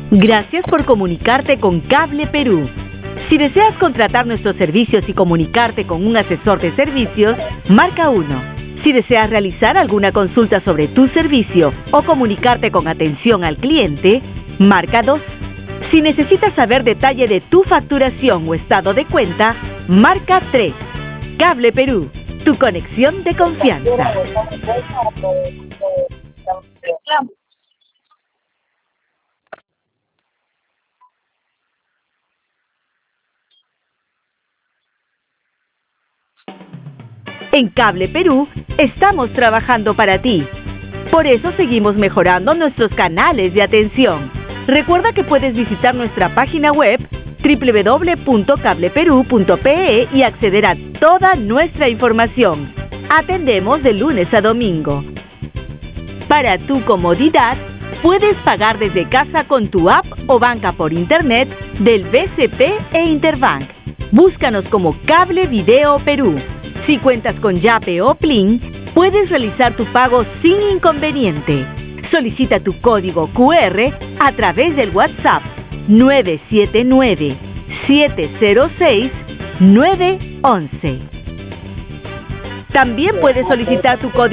Gracias por comunicarte con Cable Perú. Si deseas contratar nuestros servicios y comunicarte con un asesor de servicios, marca 1. Si deseas realizar alguna consulta sobre tu servicio o comunicarte con atención al cliente, marca 2. Si necesitas saber detalle de tu facturación o estado de cuenta, marca 3. Cable Perú, tu conexión de confianza. En Cable Perú estamos trabajando para ti. Por eso seguimos mejorando nuestros canales de atención. Recuerda que puedes visitar nuestra página web www.cableperú.pe y acceder a toda nuestra información. Atendemos de lunes a domingo. Para tu comodidad, puedes pagar desde casa con tu app o banca por internet del BCP e Interbank. Búscanos como Cable Video Perú. Si cuentas con Yape o Plin, puedes realizar tu pago sin inconveniente. Solicita tu código QR a través del WhatsApp 979-706-911. También puedes solicitar tu código